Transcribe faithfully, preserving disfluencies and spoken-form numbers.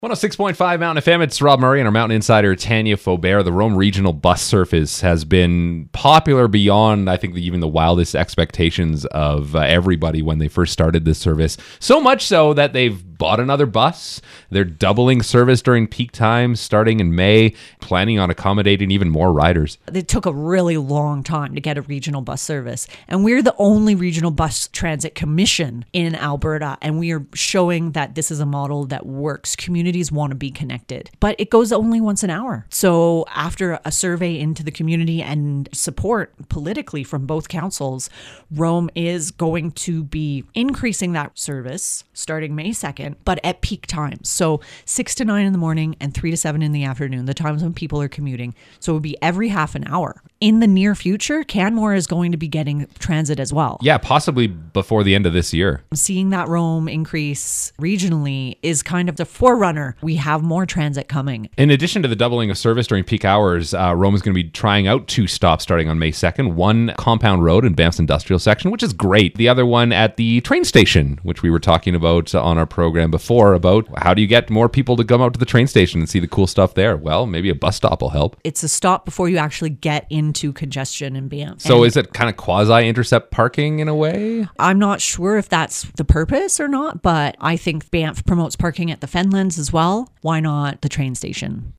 one oh six point five Mountain F M, it's Rob Murray and our Mountain Insider, Tanya Faubert. The Rome Regional Bus Service has been popular beyond, I think, even the wildest expectations of uh, everybody when they first started this service. So much so that they've bought another bus. They're doubling service during peak times starting in May, planning on accommodating even more riders. It took a really long time to get a regional bus service. And we're the only regional bus transit commission in Alberta. And we are showing that this is a model that works. Communities want to be connected. But it goes only once an hour. So after a survey into the community and support politically from both councils, Rome is going to be increasing that service starting May second, but at peak times. So six to nine in the morning and three to seven in the afternoon, the times when people are commuting. So it would be every half an hour. In the near future, Canmore is going to be getting transit as well. Yeah, possibly before the end of this year. Seeing that Rome increase regionally is kind of the forerunner. We have more transit coming. In addition to the doubling of service during peak hours, uh, Rome is going to be trying out two stops starting on May second. One Compound Road in Banff's Industrial Section, which is great. The other one at the train station, which we were talking about on our program before, about how do you get more people to come out to the train station and see the cool stuff there? Well, maybe a bus stop will help. It's a stop before you actually get into congestion in Banff. So and is it kind of quasi-intercept parking in a way? I'm not sure if that's the purpose or not, but I think Banff promotes parking at the Fenlands as well. Why not the train station?